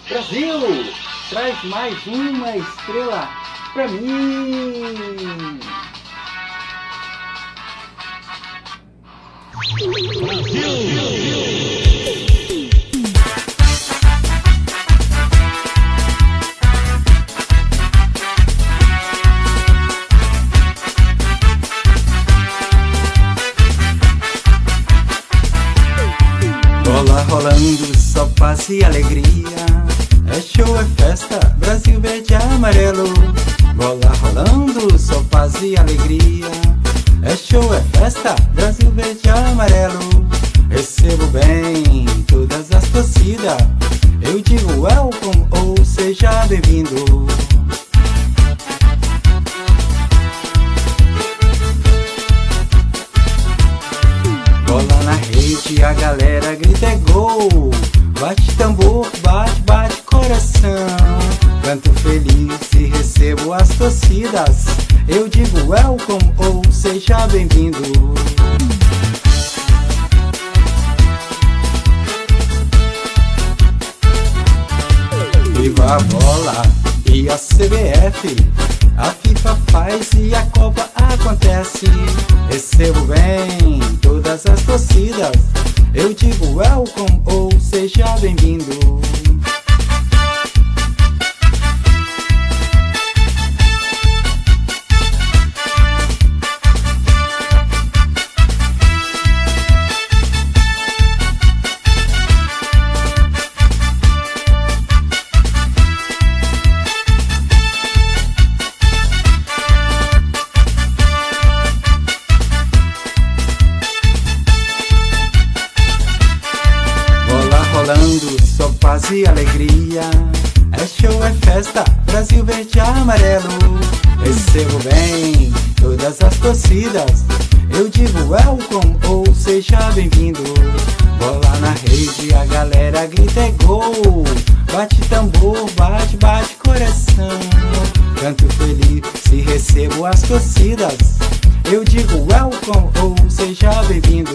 Brasil, traz mais uma estrela pra mim. Bola rolando, só paz e alegria. É show, é festa, Brasil verde e amarelo. Bola rolando, só paz e alegria. É show, é festa, Brasil verde e amarelo. Recebo bem todas as torcidas. Eu digo welcome ou seja bem-vindo. Bola na rede, a galera grita é gol. Bate tambor, bate, bate coração. Canto feliz e recebo as torcidas. Eu digo welcome ou seja bem-vindo. Viva a bola e a CBF. A FIFA faz e a Copa acontece. Recebo bem todas as torcidas. Eu digo welcome ou seja bem-vindo. Só paz e alegria. É show, é festa, Brasil verde e amarelo. Recebo bem todas as torcidas. Eu digo welcome ou seja bem-vindo. Bola na rede, a galera grita é gol. Bate tambor, bate, bate coração. Canto feliz e recebo as torcidas. Eu digo welcome ou seja bem-vindo.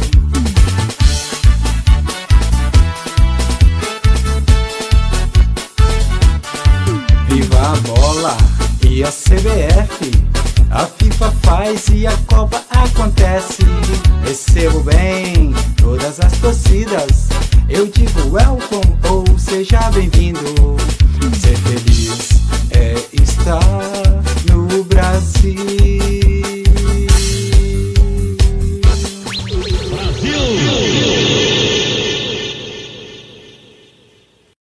Viva a bola e a CBF. A FIFA faz e a Copa acontece. Recebo bem todas as torcidas. Eu digo welcome ou seja bem-vindo.